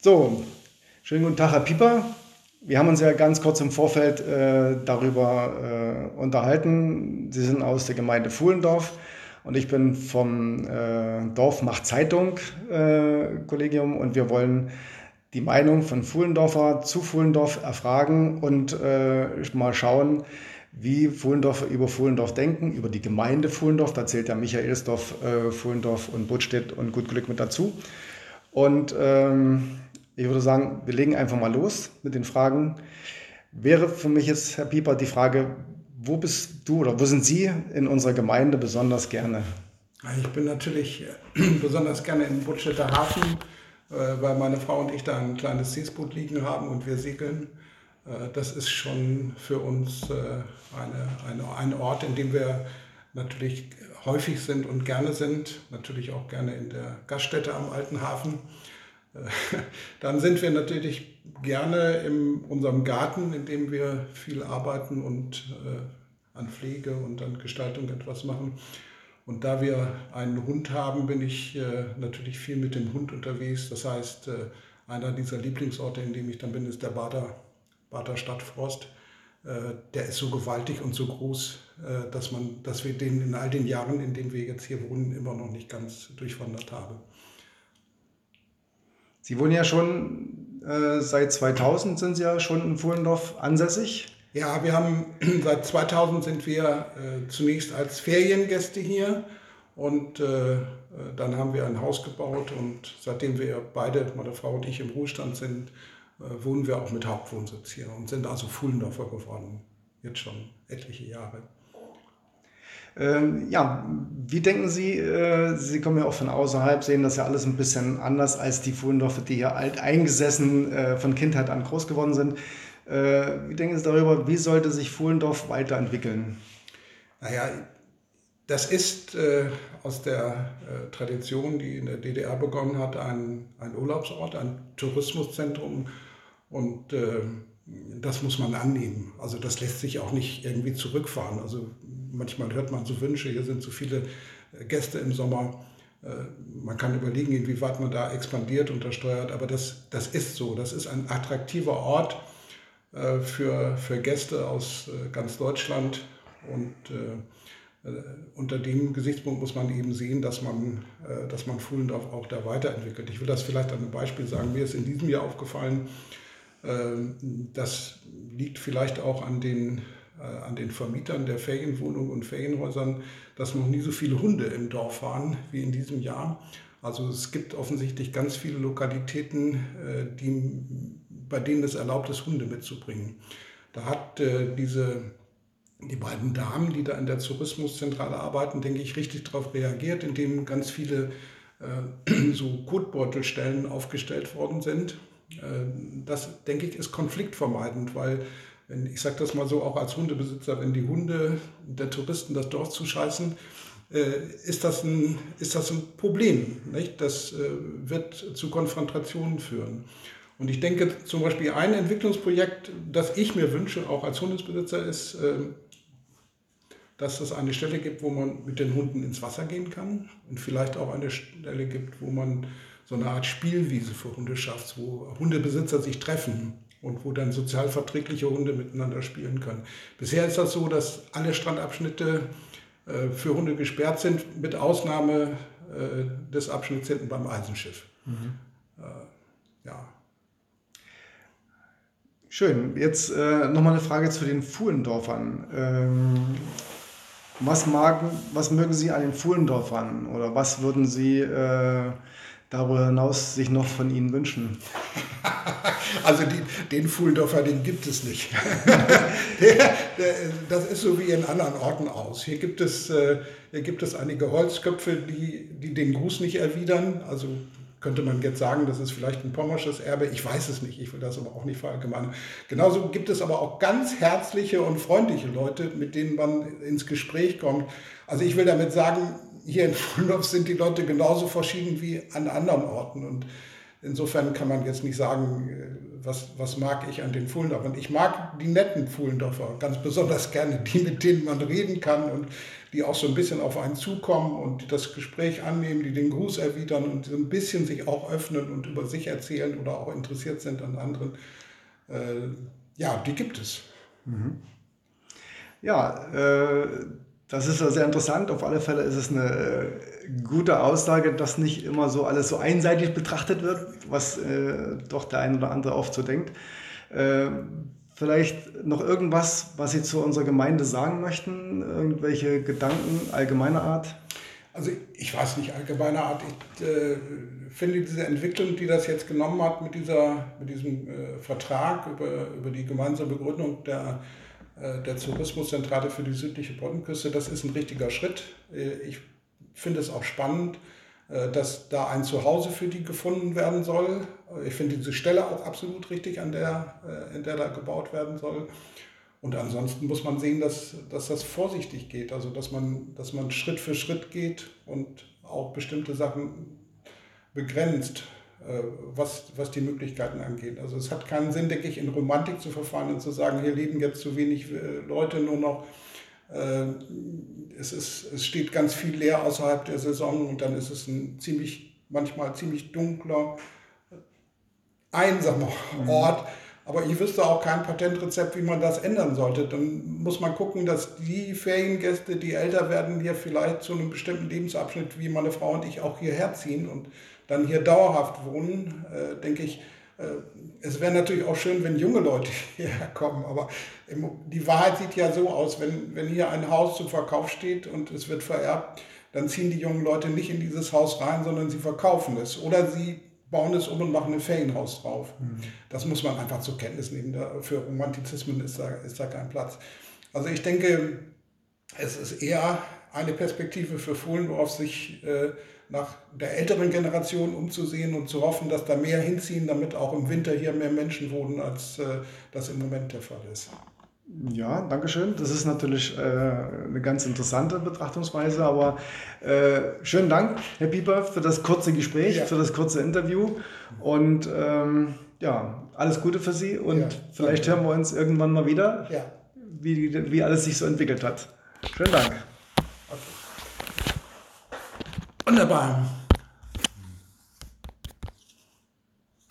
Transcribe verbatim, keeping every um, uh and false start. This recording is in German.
So, schönen guten Tag, Herr Pieper. Wir haben uns ja ganz kurz im Vorfeld äh, darüber äh, unterhalten. Sie sind aus der Gemeinde Fuhlendorf und ich bin vom äh, Dorf macht Zeitung äh, Kollegium und wir wollen die Meinung von Fuhlendorfer zu Fuhlendorf erfragen und äh, mal schauen, wie Fuhlendorfer über Fuhlendorf denken, über die Gemeinde Fuhlendorf. Da zählt ja Michaelsdorf, äh, Fuhlendorf und Budstedt und Gut Glück mit dazu. Und ähm, ich würde sagen, wir legen einfach mal los mit den Fragen. Wäre für mich jetzt, Herr Pieper, die Frage, wo bist du oder wo sind Sie in unserer Gemeinde besonders gerne? Ich bin natürlich besonders gerne im Budstädter Hafen, weil meine Frau und ich da ein kleines Seesboot liegen haben und wir segeln. Das ist schon für uns eine, eine, ein Ort, in dem wir natürlich häufig sind und gerne sind. Natürlich auch gerne in der Gaststätte am Alten Hafen. Dann sind wir natürlich gerne in unserem Garten, in dem wir viel arbeiten und äh, an Pflege und an Gestaltung etwas machen. Und da wir einen Hund haben, bin ich äh, natürlich viel mit dem Hund unterwegs. Das heißt, äh, einer dieser Lieblingsorte, in dem ich dann bin, ist der Bader, Bader Stadtforst. Äh, der ist so gewaltig und so groß, äh, dass, man, dass wir den in all den Jahren, in denen wir jetzt hier wohnen, immer noch nicht ganz durchwandert haben. Sie wohnen ja schon äh, seit zweitausend, sind Sie ja schon in Fuhlendorf ansässig. Ja, wir haben seit zweitausend sind wir äh, zunächst als Feriengäste hier und äh, dann haben wir ein Haus gebaut und seitdem wir beide, meine Frau und ich, im Ruhestand sind, äh, wohnen wir auch mit Hauptwohnsitz hier und sind also Fuhlendorfer geworden, jetzt schon etliche Jahre. Ähm, ja, wie denken Sie, äh, Sie kommen ja auch von außerhalb, sehen das ja alles ein bisschen anders als die Fuhlendorfer, die hier alt eingesessen äh, von Kindheit an groß geworden sind. Äh, wie denken Sie darüber, wie sollte sich Fuhlendorf weiterentwickeln? Naja, das ist äh, aus der äh, Tradition, die in der D D R begonnen hat, ein, ein Urlaubsort, ein Tourismuszentrum und äh, das muss man annehmen. Also das lässt sich auch nicht irgendwie zurückfahren. Also manchmal hört man so Wünsche, hier sind so viele Gäste im Sommer. Man kann überlegen, inwieweit man da expandiert und steuert, aber das, das ist so. Das ist ein attraktiver Ort für, für Gäste aus ganz Deutschland und unter dem Gesichtspunkt muss man eben sehen, dass man, dass man Fuhlendorf auch da weiterentwickelt. Ich will das vielleicht an einem Beispiel sagen. Mir ist in diesem Jahr aufgefallen, das liegt vielleicht auch an den, an den Vermietern der Ferienwohnungen und Ferienhäusern, dass noch nie so viele Hunde im Dorf waren wie in diesem Jahr. Also es gibt offensichtlich ganz viele Lokalitäten, die, bei denen es erlaubt ist, Hunde mitzubringen. Da hat diese, die beiden Damen, die da in der Tourismuszentrale arbeiten, denke ich, richtig darauf reagiert, indem ganz viele so Kotbeutelstellen aufgestellt worden sind. Das, denke ich, ist konfliktvermeidend, weil, ich sage das mal so, auch als Hundebesitzer, wenn die Hunde der Touristen das Dorf zuscheißen, ist das ein, ist das ein Problem. Nicht? Das wird zu Konfrontationen führen. Und ich denke zum Beispiel, ein Entwicklungsprojekt, das ich mir wünsche, auch als Hundebesitzer, ist, dass es eine Stelle gibt, wo man mit den Hunden ins Wasser gehen kann und vielleicht auch eine Stelle gibt, wo man so eine Art Spielwiese für Hunde schafft, wo Hundebesitzer sich treffen und wo dann sozial verträgliche Hunde miteinander spielen können. Bisher ist das so, dass alle Strandabschnitte äh, für Hunde gesperrt sind, mit Ausnahme äh, des Abschnitts hinten beim Eisenschiff. Mhm. Äh, ja. Schön. Jetzt äh, nochmal eine Frage zu den Fuhlendorfern. Ähm, was, mag, was mögen Sie an den Fuhlendorfern oder was würden Sie äh, darüber hinaus sich noch von Ihnen wünschen? Also die, den Fuhlendorfer, den gibt es nicht. der, der, das ist so wie in anderen Orten aus. Hier gibt es, äh, hier gibt es einige Holzköpfe, die, die den Gruß nicht erwidern. Also könnte man jetzt sagen, das ist vielleicht ein pommersches Erbe. Ich weiß es nicht, ich will das aber auch nicht verallgemeinern. Genauso gibt es aber auch ganz herzliche und freundliche Leute, mit denen man ins Gespräch kommt. Also ich will damit sagen, hier in Fuhlendorf sind die Leute genauso verschieden wie an anderen Orten. Und insofern kann man jetzt nicht sagen, was, was mag ich an den Pfullendorfern. Ich mag die netten Pfullendorfer ganz besonders gerne, die, mit denen man reden kann und die auch so ein bisschen auf einen zukommen und das Gespräch annehmen, die den Gruß erwidern und so ein bisschen sich auch öffnen und über sich erzählen oder auch interessiert sind an anderen. Äh, ja, die gibt es. Mhm. Ja, äh, das ist ja sehr interessant. Auf alle Fälle ist es eine äh, gute Aussage, dass nicht immer so alles so einseitig betrachtet wird, was äh, doch der ein oder andere oft so denkt. Äh, vielleicht noch irgendwas, was Sie zu unserer Gemeinde sagen möchten? Irgendwelche Gedanken allgemeiner Art? Also ich weiß nicht, allgemeiner Art. Ich äh, finde diese Entwicklung, die das jetzt genommen hat mit, dieser, mit diesem äh, Vertrag über, über die gemeinsame Begründung der der Tourismuszentrale für die südliche Boddenküste, das ist ein richtiger Schritt. Ich finde es auch spannend, dass da ein Zuhause für die gefunden werden soll. Ich finde diese Stelle auch absolut richtig, an der, in der da gebaut werden soll. Und ansonsten muss man sehen, dass, dass das vorsichtig geht, also dass man, dass man Schritt für Schritt geht und auch bestimmte Sachen begrenzt, Was, was die Möglichkeiten angeht. Also es hat keinen Sinn, denke ich, in Romantik zu verfallen und zu sagen, hier leben jetzt zu wenig Leute nur noch. Es, ist, es steht ganz viel leer außerhalb der Saison und dann ist es ein ziemlich, manchmal ziemlich dunkler, einsamer Ort. Aber ich wüsste auch kein Patentrezept, wie man das ändern sollte. Dann muss man gucken, dass die Feriengäste, die älter werden, hier vielleicht zu einem bestimmten Lebensabschnitt, wie meine Frau und ich, auch hierher ziehen und dann hier dauerhaft wohnen, äh, denke ich, äh, es wäre natürlich auch schön, wenn junge Leute hierher kommen, aber im, die Wahrheit sieht ja so aus, wenn, wenn hier ein Haus zum Verkauf steht und es wird vererbt, dann ziehen die jungen Leute nicht in dieses Haus rein, sondern sie verkaufen es oder sie bauen es um und machen ein Ferienhaus drauf. Mhm. Das muss man einfach zur Kenntnis nehmen, da, für Romantizismen ist da, ist da kein Platz. Also ich denke, es ist eher eine Perspektive für Pfullendorf, sich äh, nach der älteren Generation umzusehen und zu hoffen, dass da mehr hinziehen, damit auch im Winter hier mehr Menschen wohnen, als äh, das im Moment der Fall ist. Ja, danke schön. Das ist natürlich äh, eine ganz interessante Betrachtungsweise, aber äh, schönen Dank, Herr Pieper, für das kurze Gespräch, ja. für das kurze Interview und ähm, ja, alles Gute für Sie und ja, vielleicht hören wir uns irgendwann mal wieder, ja. wie, wie alles sich so entwickelt hat. Schönen Dank. Okay. Wunderbar.